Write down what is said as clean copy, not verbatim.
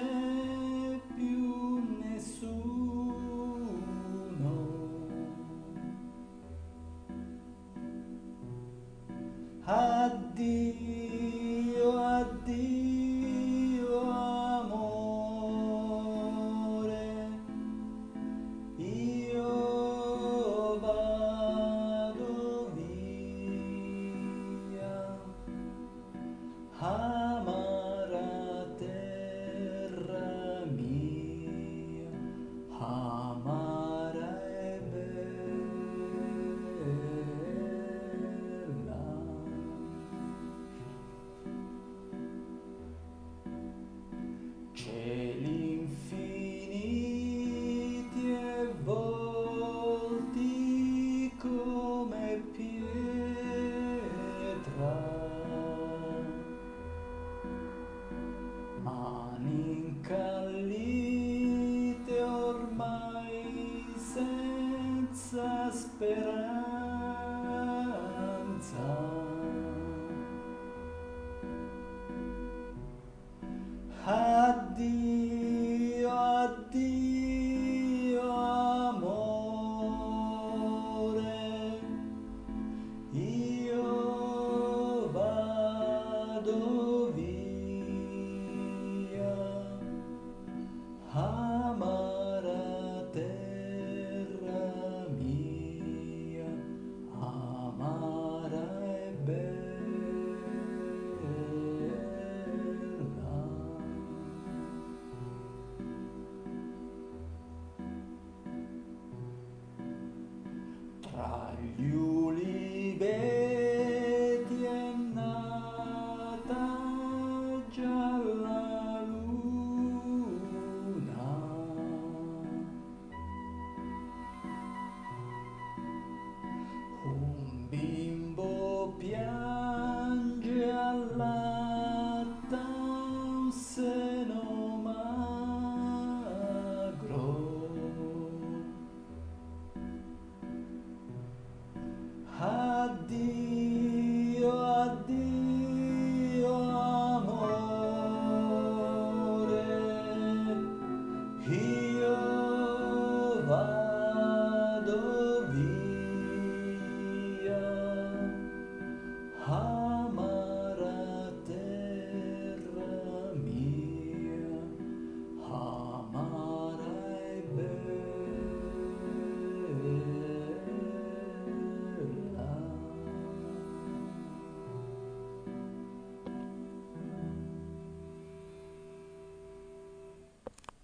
c'è più nessuno. Addio, addio amore, io vado via, amara terra mia, amara e bella. Cieli infiniti e volti come pietra, mani incallite ormai senza speranza. Addio, addio amore, io vado via, amara terra mia, amara e bella. Tra gli ulivi